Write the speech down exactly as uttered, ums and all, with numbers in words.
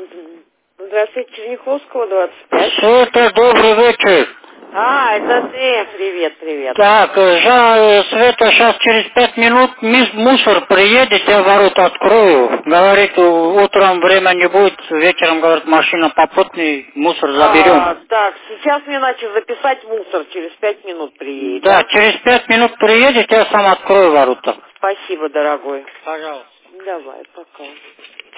Здравствуйте, Черняховского, двадцать пять. Света, добрый вечер. А, это ты. Привет, привет. Так, Жа, Света, сейчас через пять минут мис- мусор приедет, я ворота открою. Говорит, у- утром время не будет, вечером, говорит, машина попутный, мусор заберем. А, так, сейчас мне начал записать мусор, через пять минут приедет, Да, да? через пять минут приедет, я сам открою ворота. Спасибо, дорогой. Пожалуйста. Давай, пока.